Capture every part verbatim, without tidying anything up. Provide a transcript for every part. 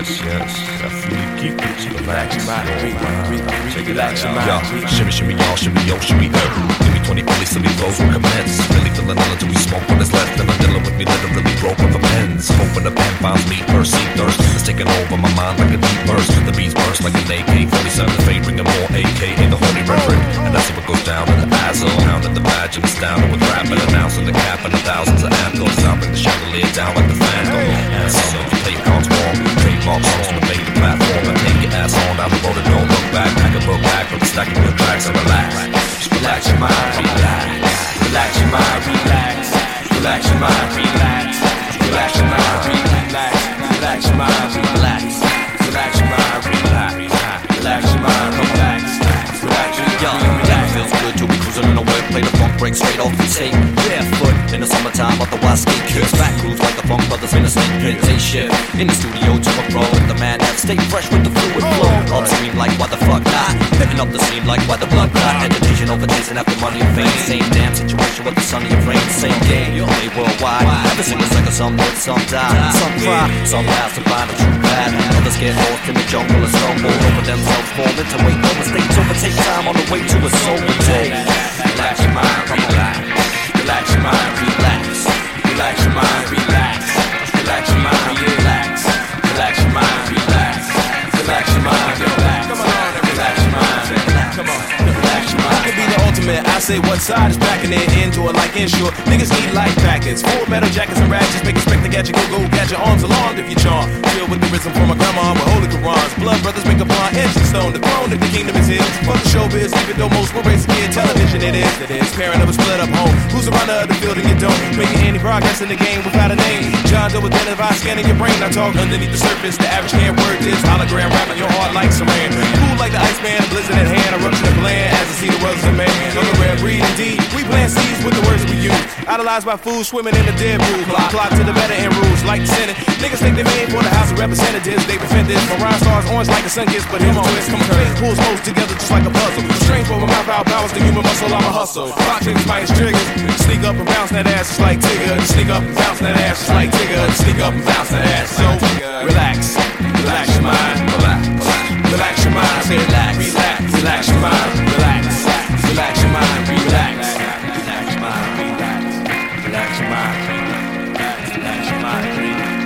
yes, yes. I feel you keep it. Relax your mind, Check it out, yo. Shimmy, shimmy, y'all, shimmy, yo, shimmy, er. Give me twenty fully silly flows will commence. Really feeling ill until we smoke what is left. And I'm dealing with me literally broke with the pens. Hoping the pen finds me, mercy, thirst. It's taking over my mind like a deep burst. The beats burst like an A K forty-seven. Fade bringing more A K A the Holy Reverend. And that's what goes down in the Azle. Pounding the badge and astounded with rap and announcing the cap and the thousands of anthems. I'll bring the chandelier down like the phantom. And some of you play cards wrong. Trademark songs to invade the platform. I take your ass on down the road and don't look back. I can book back from the stack of good tracks and relax. Just relax your mind, relax. Relax your mind, relax. Relax your mind, relax. Relax your mind, relax. Relax your mind, relax. Relax your mind, relax. Relax your mind, relax. Relax your mind, relax. Feels good to be cruising on the web. Play the funk break straight off the tape. Barefoot in the summertime, otherwise skate kicks. Back grooves like the Funk Brothers in a snake pit. They shit in the studio to a pro. The man that stay fresh with the fluid flow. Upstream like why the fuck not? Hitting up the scene like why the blood clot. Education over chasing after money and fame. Same damn situation with the sunny and rain. Same game, play worldwide. Every single second some live, some die. Some cry, some last to find a true path. Others get lost in the jungle and stumble over themselves, fall into wait no mistakes. Overtake time on the way to a sober day. Relax your mind, relax. Relax your mind, relax. Relax your mind, relax. Relax your mind, relax. Relax your mind, relax. Relax your mind, relax. Come on, relax your mind, relax. Come on, relax your mind. I could be the ultimate. I say what side is packing it into it like insure. Niggas need life packets, full metal jackets and ratchets. Make expect to get you go go, get your arms alarmed if you charm. Filled with the rhythm from my grandma with holy Qurans. Blood brothers make a bond, edge and stone. The throne if the kingdom is his. Fuck the showbiz, even though most will raise a kid. Television it is, it is. Parent of a split up home. Who's the runner of the field and you don't? Making any progress in the game without a name. John Doe with that advice scanning your brain. I talk underneath the surface. The average can't word this. Hologram rapping your heart like saran. Cool like the Iceman, a blizzard at hand. Eruption of land as I see the world's a man. On the red breed indeed. We plant seeds with the words we use. Idolized by fools swimming in the dead pool. Clock, clock to the better end rules like the Senate. Niggas think they made for the House of Representatives. They defend this. My rhyme stars orange like a sun kiss, but here's a twist. Come on, face pulls most together just like a puzzle. Strength over my mouth outbalance the human muscle. I'm a hustle. Clock niggas minus triggers. Sneak up and bounce that ass just like Tigger. Sneak up and bounce that ass just like Tigger. Sneak up and bounce that ass. So relax, relax your mind, relax, relax your mind. Say relax, relax, relax your mind, relax, relax your mind, relax, relax your mind, relax, relax your mind, relax, relax your mind,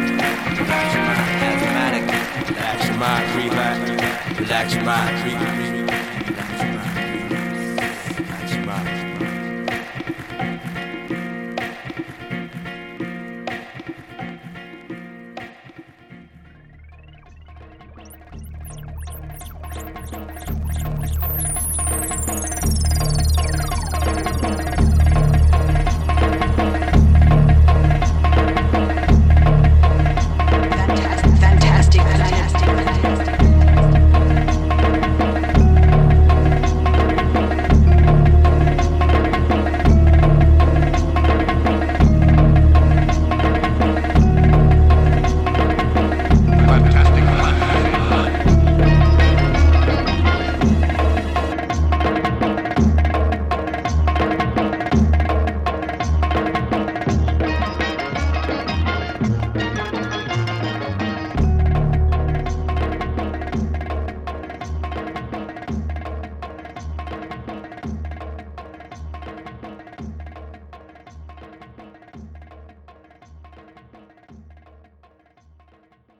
relax your mind, asthmatic, relax your mind, relax, relax your mind, relax.